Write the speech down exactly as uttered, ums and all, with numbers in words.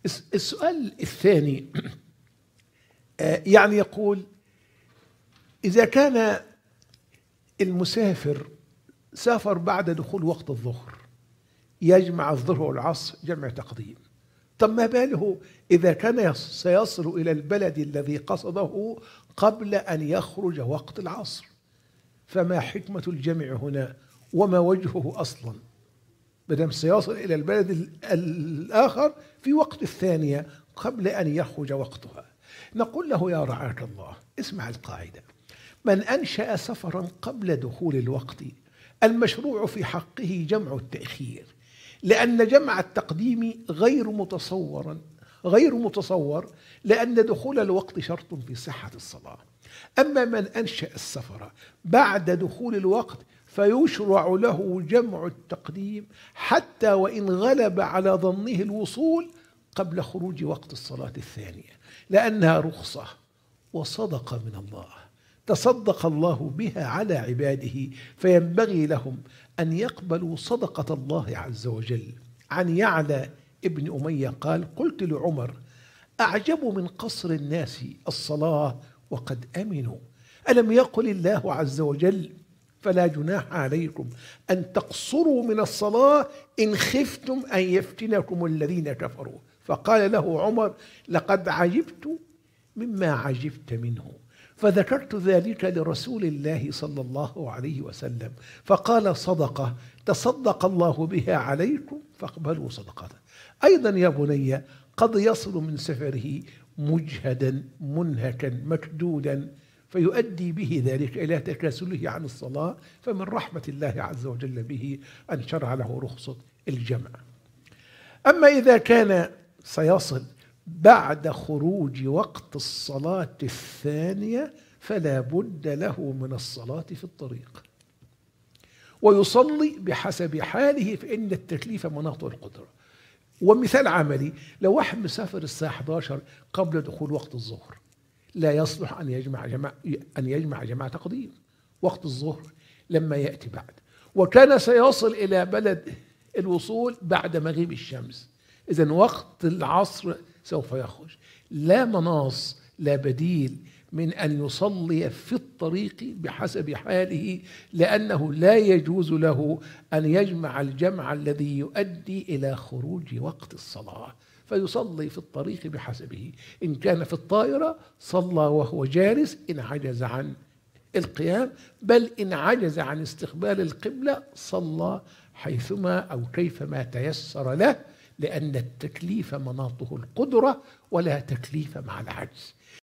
الس- السؤال الثاني آه، يعني يقول: إذا كان المسافر سافر بعد دخول وقت الظهر يجمع الظهر والعصر جمع تقديم، طب ما باله إذا كان يص- سيصل إلى البلد الذي قصده قبل أن يخرج وقت العصر؟ فما حكمة الجمع هنا وما وجهه أصلا مادام سيصل إلى البلد ال- الآخر في وقت الثانية قبل أن يخرج وقتها؟ نقول له: يا رعاك الله، اسمع القاعدة: من أنشأ سفرا قبل دخول الوقت المشروع في حقه جمع التأخير، لأن جمع التقديم غير متصورا غير متصور لأن دخول الوقت شرط في صحة الصلاة. أما من أنشأ السفر بعد دخول الوقت فيشرع له جمع التقديم حتى وإن غلب على ظنه الوصول قبل خروج وقت الصلاة الثانية، لأنها رخصة وصدقة من الله تصدق الله بها على عباده، فينبغي لهم أن يقبلوا صدقة الله عز وجل. عن يعلى ابن أمية قال: قلت لعمر: أعجب من قصر الناس الصلاة وقد أمنوا، ألم يقل الله عز وجل: فلا جناح عليكم أن تقصروا من الصلاة إن خفتم أن يفتنكم الذين كفروا؟ فقال له عمر: لقد عجبت مما عجبت منه، فذكرت ذلك لرسول الله صلى الله عليه وسلم فقال: صدقة تصدق الله بها عليكم فاقبلوا صدقته. أيضا يا بني، قد يصل من سفره مجهدا منهكا مكدودا فيؤدي به ذلك إلى تكاسله عن الصلاة، فمن رحمة الله عز وجل به أن شرع له رخصة الجمع. أما إذا كان سيصل بعد خروج وقت الصلاة الثانية فلا بد له من الصلاة في الطريق، ويصلي بحسب حاله، فإن التكليف مناط القدرة. ومثال عملي: لو واحد مسافر الساعة إحدى عشر قبل دخول وقت الظهر لا يصلح أن يجمع جماعة أن يجمع جماعة تقديم، وقت الظهر لما يأتي بعد، وكان سيصل إلى بلد الوصول بعد مغيب الشمس، إذن وقت العصر سوف يخرج. لا مناص لا بديل من أن يصلي في الطريق بحسب حاله، لأنه لا يجوز له أن يجمع الجمع الذي يؤدي إلى خروج وقت الصلاة، فيصلي في الطريق بحسبه. إن كان في الطائرة صلى وهو جالس إن عجز عن القيام، بل إن عجز عن استقبال القبلة صلى حيثما أو كيفما تيسر له، لأن التكليف مناطه القدرة ولا تكليف مع العجز.